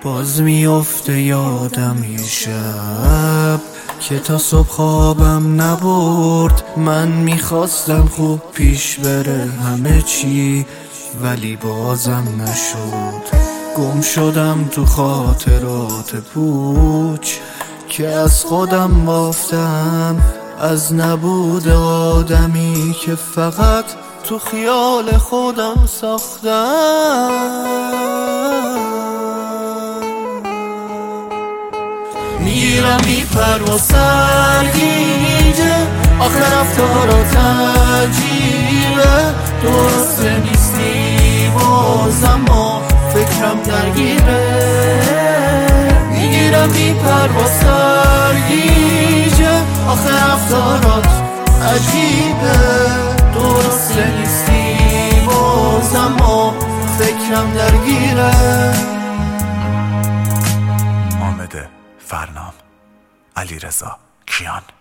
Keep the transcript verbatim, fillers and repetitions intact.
باز میفته یادم یه شب که تا صبح خوابم نبرد. من میخواستم خوب پیش بره همه چی، ولی بازم نشد. گم شدم تو خاطرات پوچ که از خودم بافتم، از نبود آدمی که فقط تو خیال خودم ساختم. میرم میپر و سرگیجه، آخه رفتارات عجیبه. درسته نیستی بازم و فکرم درگیره. میگیرم میپر و سرگیجه، آخه رفتارات عجیبه. درسته نیستی بازم و فکرم درگیره. حامد فرنام، علیرضا کیان.